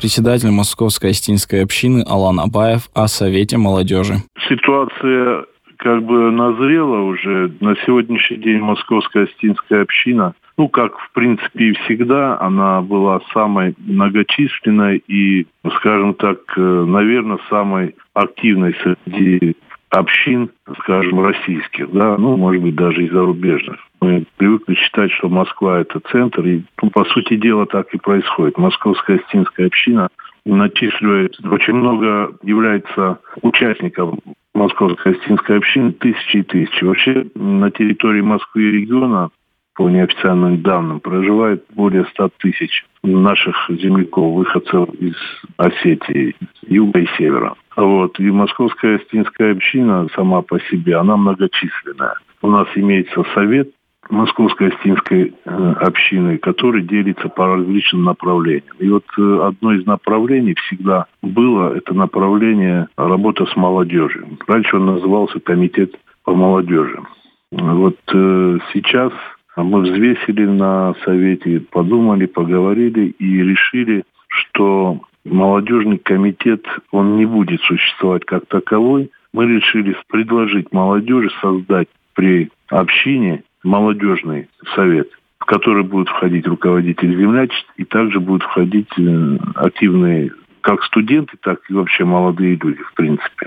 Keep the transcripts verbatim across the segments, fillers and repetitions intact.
председатель Московской Осетинской общины Алан Абаев о Совете молодежи. Ситуация как бы назрела уже. На сегодняшний день Московская Осетинская община, ну, как, в принципе, и всегда, она была самой многочисленной и, скажем так, наверное, самой активной среди общин, скажем, российских, да, ну, может быть, даже и зарубежных. Мы привыкли считать, что Москва – это центр, и, ну, по сути дела, так и происходит. Московская Осетинская община начисляет, очень много является участником Московской Осетинской общины, тысячи и тысячи. Вообще на территории Москвы и региона, по неофициальным данным, проживает более ста тысяч наших земляков, выходцев из Осетии, юга и севера. Вот. И Московская Осетинская община сама по себе, она многочисленная. У нас имеется совет Московской Осетинской э, общины, который делится по различным направлениям. И вот э, одно из направлений всегда было, это направление работа с молодежью. Раньше он назывался Комитет по молодежи. Вот э, сейчас мы взвесили на совете, подумали, поговорили и решили, что молодежный комитет, он не будет существовать как таковой. Мы решили предложить молодежи создать при общине молодежный совет, в который будут входить руководители землячеств, и также будут входить активные как студенты, так и вообще молодые люди, в принципе.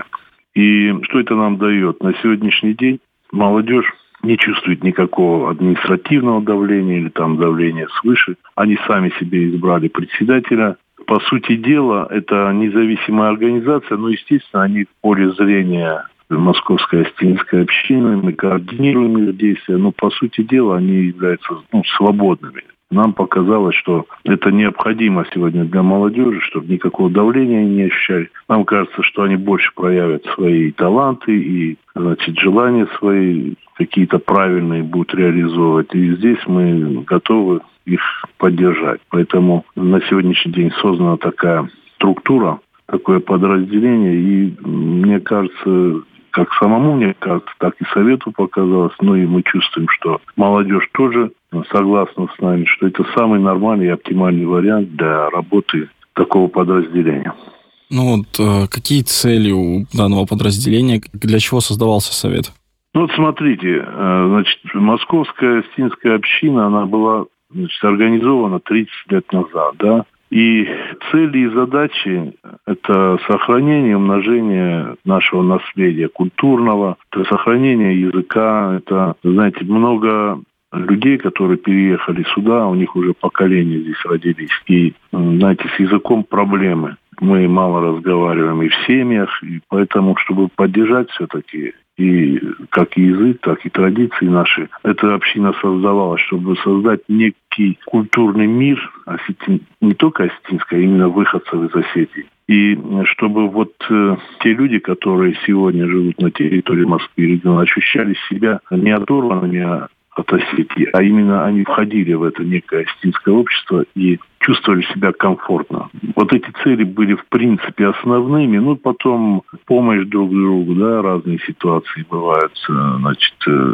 И что это нам дает? На сегодняшний день молодежь не чувствует никакого административного давления или там давления свыше. Они сами себе избрали председателя. По сути дела, это независимая организация, но, естественно, они в поле зрения Московской Осетинской общины, мы координируем их действия, но, по сути дела, они являются ну, свободными. Нам показалось, что это необходимо сегодня для молодежи, чтобы никакого давления они не ощущали. Нам кажется, что они больше проявят свои таланты и, значит, желания свои какие-то правильные будут реализовывать. И здесь мы готовы их поддержать. Поэтому на сегодняшний день создана такая структура, такое подразделение. И мне кажется, как самому мне кажется, так и совету показалось. Ну и мы чувствуем, что молодежь тоже согласна с нами, что это самый нормальный и оптимальный вариант для работы такого подразделения. Ну вот э, какие цели у данного подразделения, для чего создавался совет? Ну вот смотрите, э, значит, Московская Осетинская община, она была, значит, организована тридцать лет назад, да, и цели и задачи – это сохранение и умножение нашего наследия культурного, это сохранение языка, это, знаете, много людей, которые переехали сюда, у них уже поколения здесь родились. И, знаете, с языком проблемы. Мы мало разговариваем и в семьях, и поэтому, чтобы поддержать все-таки и как язык, так и традиции наши, эта община создавалась, чтобы создать некий культурный мир, осетин, не только осетинский, а именно выходцев из Осетии. И чтобы вот э, те люди, которые сегодня живут на территории Москвы и региона, ощущали себя не оторванными от Осетии, а именно они входили в это некое осетинское общество и чувствовали себя комфортно. Вот эти цели были, в принципе, основными. Ну, потом помощь друг другу, да, разные ситуации бывают. Значит,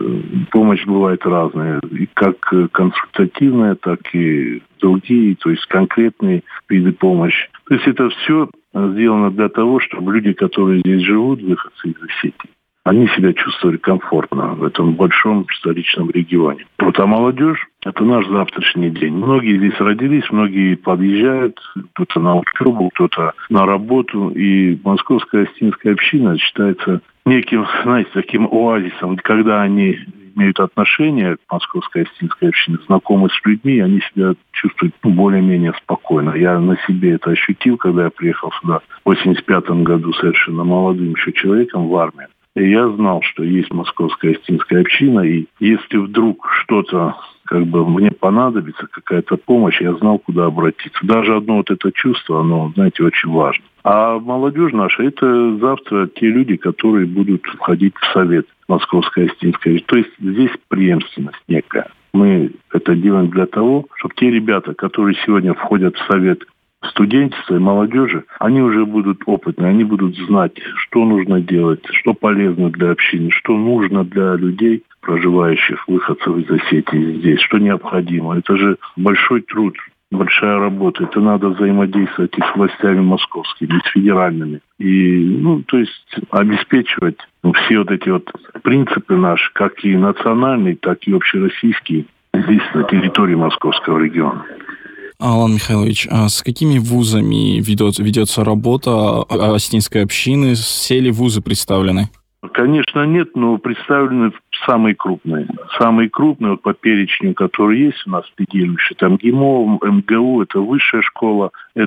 помощь бывает разная. И как консультативная, так и другие, то есть конкретные виды помощи. То есть это все сделано для того, чтобы люди, которые здесь живут, выходцы из Осетии, они себя чувствовали комфортно в этом большом столичном регионе. Вот, а молодежь – это наш завтрашний день. Многие здесь родились, многие подъезжают, кто-то на учебу, кто-то на работу. И Московская Осетинская община считается неким, знаете, таким оазисом. Когда они имеют отношение к Московской Осетинской общине, знакомы с людьми, они себя чувствуют ну, более-менее спокойно. Я на себе это ощутил, когда я приехал сюда в восемьдесят пятом году совершенно молодым еще человеком в армию. И я знал, что есть Московская Осетинская община, и если вдруг что-то как бы мне понадобится, какая-то помощь, я знал, куда обратиться. Даже одно вот это чувство, оно, знаете, очень важно. А молодежь наша – это завтра те люди, которые будут входить в совет Московской Осетинской. То есть здесь преемственность некая. Мы это делаем для того, чтобы те ребята, которые сегодня входят в совет студенчества и молодежи, они уже будут опытны, они будут знать, что нужно делать, что полезно для общины, что нужно для людей, проживающих, выходцев из Осетии здесь, что необходимо. Это же большой труд большая работа. Это надо взаимодействовать и с властями московскими, и с федеральными. И, ну, то есть обеспечивать все вот эти вот принципы наши, как и национальные, так и общероссийские, здесь, на территории Московского региона. Алан Михайлович, а с какими вузами ведет, ведется работа Остинской общины? Все ли вузы представлены? Конечно, нет, но представлены самые крупные. Самые крупные, вот по перечню, которые есть у нас лидирующие, там ГИМО, МГУ, это высшая школа,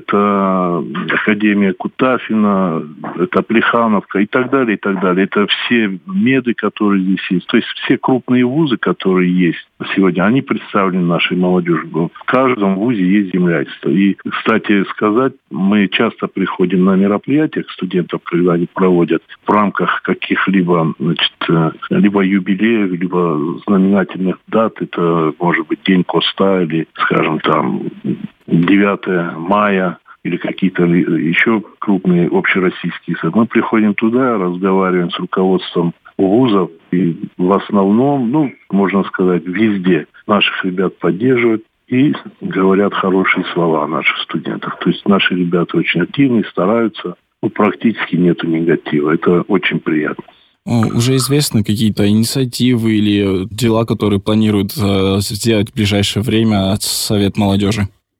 это Академия Кутафина, это Плехановка и так далее, и так далее. Это все меды, которые здесь есть. То есть все крупные вузы, которые есть сегодня, они представлены нашей молодежью. В каждом вузе есть землячество. И, кстати сказать, мы часто приходим на мероприятия к студентам, когда они проводят в рамках каких-либо, значит, либо юбилеев, либо знаменательных дат. Это может быть День Коста или, скажем, там, девятое мая или какие-то еще крупные общероссийские события. Мы приходим туда, разговариваем с руководством вузов, и в основном, ну, можно сказать, везде наших ребят поддерживают и говорят хорошие слова о наших студентах. То есть наши ребята очень активные, стараются, ну, практически нету негатива. Это очень приятно. Уже известны какие-то инициативы или дела, которые планирует э, сделать в ближайшее время Совет молодежи?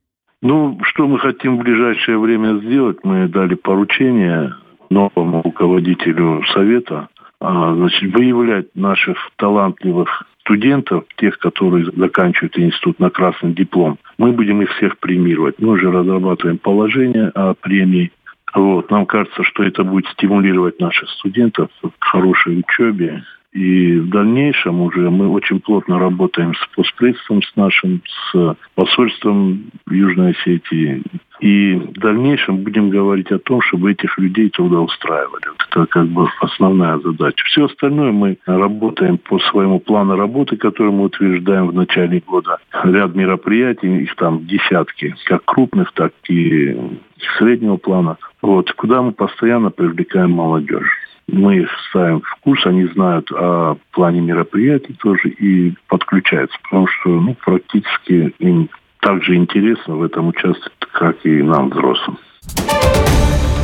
Ну, что мы хотим в ближайшее время сделать? Мы дали поручение новому руководителю Совета, а, значит, выявлять наших талантливых студентов, тех, которые заканчивают институт на красный диплом. Мы будем их всех премировать. Мы уже разрабатываем положение о премии. Вот. Нам кажется, что это будет стимулировать наших студентов к хорошей учебе. И в дальнейшем уже мы очень плотно работаем с постпредством с нашим, с посольством Южной Осетии. И в дальнейшем будем говорить о том, чтобы этих людей трудоустраивали. Вот это как бы основная задача. Все остальное мы работаем по своему плану работы, который мы утверждаем в начале года. Ряд мероприятий, их там десятки, как крупных, так и среднего плана. Вот, куда мы постоянно привлекаем молодежь. Мы их ставим в курс, они знают о плане мероприятий тоже и подключаются, потому что, ну, практически им так же интересно в этом участвовать, как и нам, взрослым.